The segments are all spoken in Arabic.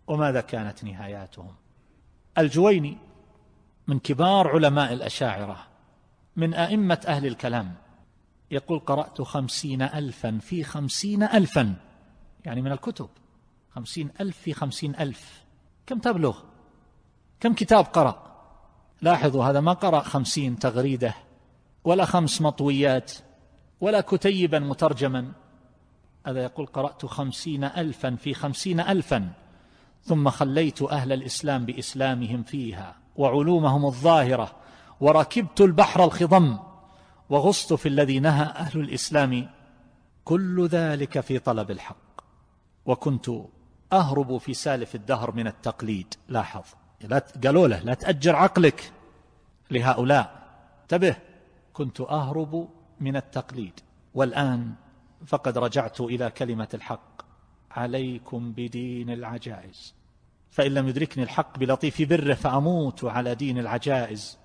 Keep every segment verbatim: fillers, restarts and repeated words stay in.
وماذا كانت نهاياتهم. الجويني من كبار علماء الأشاعرة، من أئمة أهل الكلام، يقول قرأت خمسين ألفا في خمسين ألفا، يعني من الكتب خمسين ألف في خمسين ألف. كم تبلغ؟ كم كتاب قرأ؟ لاحظوا، هذا ما قرأ خمسين تغريدة ولا خمس مطويات ولا كتيبا مترجما، هذا يقول قرأت خمسين ألفا في خمسين ألفا، ثم خليت أهل الإسلام بإسلامهم فيها وعلومهم الظاهرة، وركبت البحر الخضم وغصت في الذي نهى أهل الإسلام، كل ذلك في طلب الحق، وكنت أهرب في سالف الدهر من التقليد. لاحظ، لا قالوا له لا تأجر عقلك لهؤلاء، انتبه، كنت أهرب من التقليد، والآن فقد رجعت إلى كلمة الحق، عليكم بدين العجائز، فإن لم يدركني الحق بلطيف بره فأموت على دين العجائز،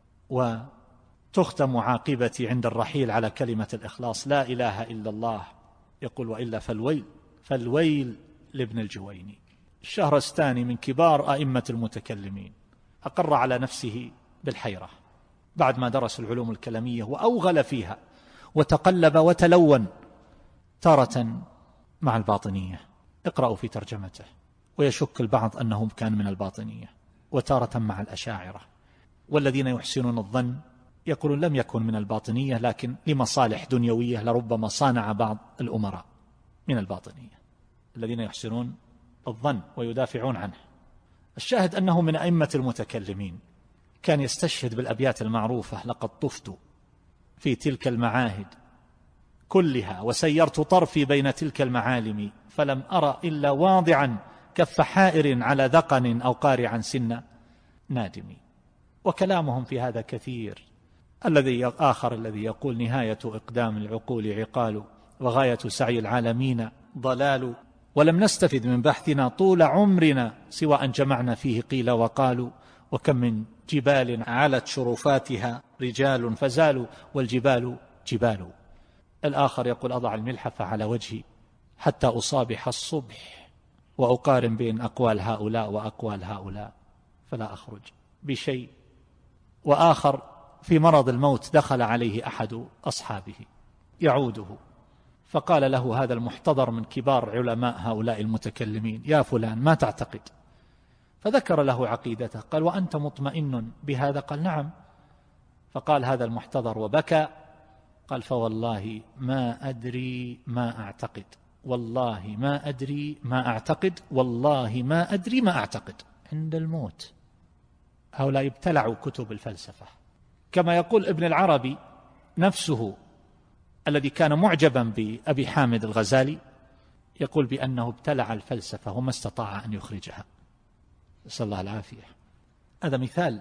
وتختم عاقبتي عند الرحيل على كلمة الإخلاص، لا إله إلا الله. يقول وإلا فالويل فالويل لابن الجويني. الشهرستاني من كبار أئمة المتكلمين، أقر على نفسه بالحيرة بعد ما درس العلوم الكلامية وأوغل فيها وتقلب وتلون، تارة مع الباطنية، اقرأوا في ترجمته، ويشك البعض أنه كان من الباطنية، وتارة مع الأشاعرة، والذين يحسنون الظن يقولون لم يكن من الباطنية، لكن لمصالح دنيوية لربما صانع بعض الأمراء من الباطنية، الذين يحسنون الظن ويدافعون عنه. الشاهد أنه من أئمة المتكلمين، كان يستشهد بالأبيات المعروفة: لقد طفت في تلك المعاهد كلها وسيرت طرفي بين تلك المعالم، فلم أرى إلا واضعا كف حائر على ذقن أو قارعا سن نادم. وكلامهم في هذا كثير. الذي آخر الذي يقول: نهاية إقدام العقول عقال، وغاية سعي العالمين ضلال، ولم نستفد من بحثنا طول عمرنا سوى أن جمعنا فيه قيل وقالوا، وكم من جبال علت شرفاتها رجال فزالوا، والجبال جبال. الآخر يقول: أضع الملحفة على وجهي حتى أصابح الصبح وأقارن بين أقوال هؤلاء وأقوال هؤلاء فلا أخرج بشيء. وآخر في مرض الموت دخل عليه أحد أصحابه يعوده، فقال له هذا المحتضر من كبار علماء هؤلاء المتكلمين: يا فلان، ما تعتقد؟ فذكر له عقيدته. قال: وأنت مطمئن بهذا؟ قال: نعم. فقال هذا المحتضر وبكى، قال: فوالله ما أدري ما أعتقد، والله ما أدري ما أعتقد، والله ما أدري ما أعتقد. عند الموت. هؤلاء ابتلعوا كتب الفلسفة، كما يقول ابن العربي نفسه الذي كان معجبا بأبي حامد الغزالي، يقول بأنه ابتلع الفلسفة وما استطاع أن يخرجها، نسأل الله العافية. هذا مثال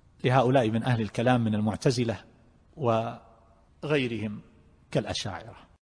لهؤلاء من أهل الكلام من المعتزلة وغيرهم كالأشاعرة.